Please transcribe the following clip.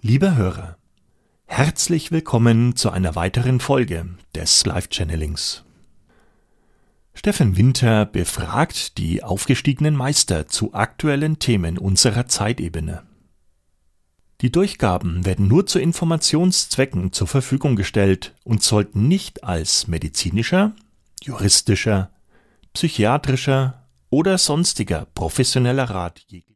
Lieber Hörer, herzlich willkommen zu einer weiteren Folge des Live-Channelings. Steffen Winter befragt die aufgestiegenen Meister zu aktuellen Themen unserer Zeitebene. Die Durchgaben werden nur zu Informationszwecken zur Verfügung gestellt und sollten nicht als medizinischer, juristischer, psychiatrischer oder sonstiger professioneller Rat